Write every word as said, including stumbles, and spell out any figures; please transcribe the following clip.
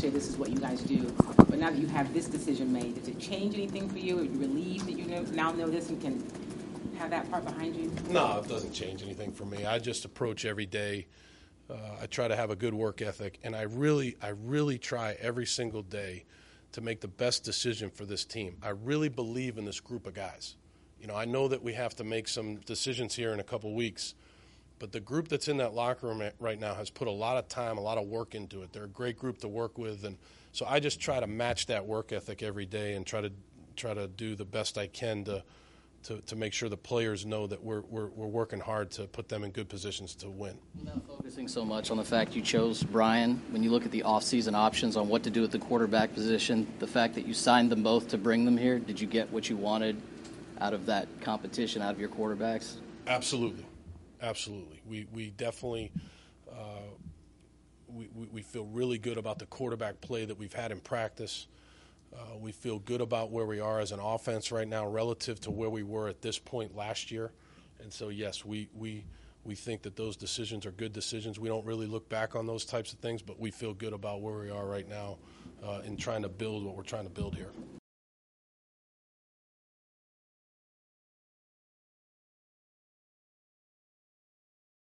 say this is what you guys do. But now that you have this decision made, does it change anything for you? Are you relieved that you know, now know this and can have that part behind you? No, it doesn't change anything for me. I just approach every day. Uh, I try to have a good work ethic, and I really, I really try every single day to make the best decision for this team. I really believe in this group of guys. You know, I know that we have to make some decisions here in a couple weeks, but the group that's in that locker room right now has put a lot of time, a lot of work into it. They're a great group to work with, and so I just try to match that work ethic every day and try to try to do the best I can to to, to make sure the players know that we're, we're we're working hard to put them in good positions to win. Not focusing so much on the fact you chose Brian, when you look at the offseason options on what to do at the quarterback position, the fact that you signed them both to bring them here, did you get what you wanted out of that competition, out of your quarterbacks? Absolutely. Absolutely. We we definitely uh, we, we we feel really good about the quarterback play that we've had in practice. Uh, we feel good about where we are as an offense right now relative to where we were at this point last year. And so, yes, we we we think that those decisions are good decisions. We don't really look back on those types of things, but we feel good about where we are right now uh, in trying to build what we're trying to build here.